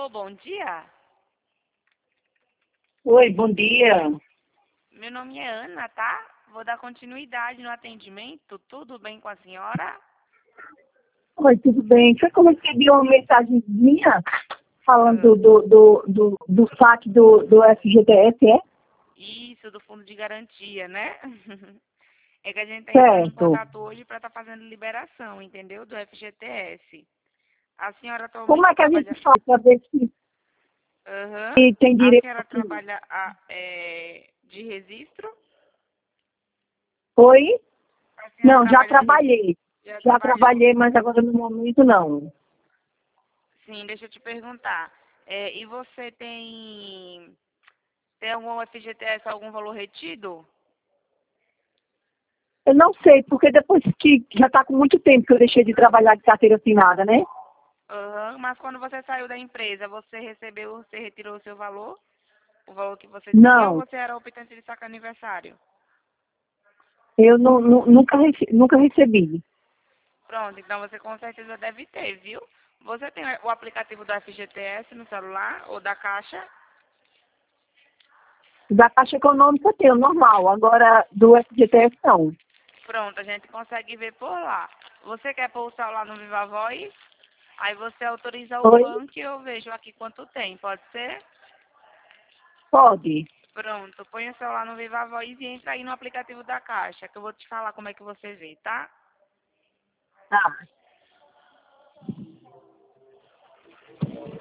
Alô, bom dia. Oi, bom dia. Meu nome é Ana, tá? Vou dar continuidade no atendimento. Tudo bem com a senhora? Oi, tudo bem? Foi que eu recebi uma mensagem minha falando Ah, do saque do FGTS, é? isso, do fundo de garantia, né? É que a gente está entrando em Certo. contato hoje para estar fazendo liberação, entendeu? Do FGTS. A senhora Como atualmente é que a gente trabalha. faz para ver se Aham. se tem A direito senhora aqui? trabalha de registro? Oi? A senhora Não, já trabalha de registro? trabalhei. Já Já trabalhou? trabalhei, mas agora no momento não. Sim, deixa eu te perguntar. E você tem algum FGTS, algum valor retido? Eu não sei, porque depois que já está com muito tempo que eu deixei de trabalhar de carteira assinada, né? Aham, mas quando você saiu da empresa, você retirou o seu valor? O valor que você tinha ou Não, você era optante de sacar aniversário? eu nunca recebi. Pronto, então você com certeza deve ter, viu? Você tem o aplicativo do FGTS no celular ou da Caixa? Da Caixa Econômica tem, o normal. Agora, do FGTS não. Pronto, a gente consegue ver por lá. Você quer pôr o celular no Viva Voz? Aí você autoriza o Oi? banco e eu vejo aqui quanto tem, pode ser? Pode. Pronto, põe o celular no Viva Voz e entra aí no aplicativo da Caixa, que eu vou te falar como é que você vê, tá? Tá.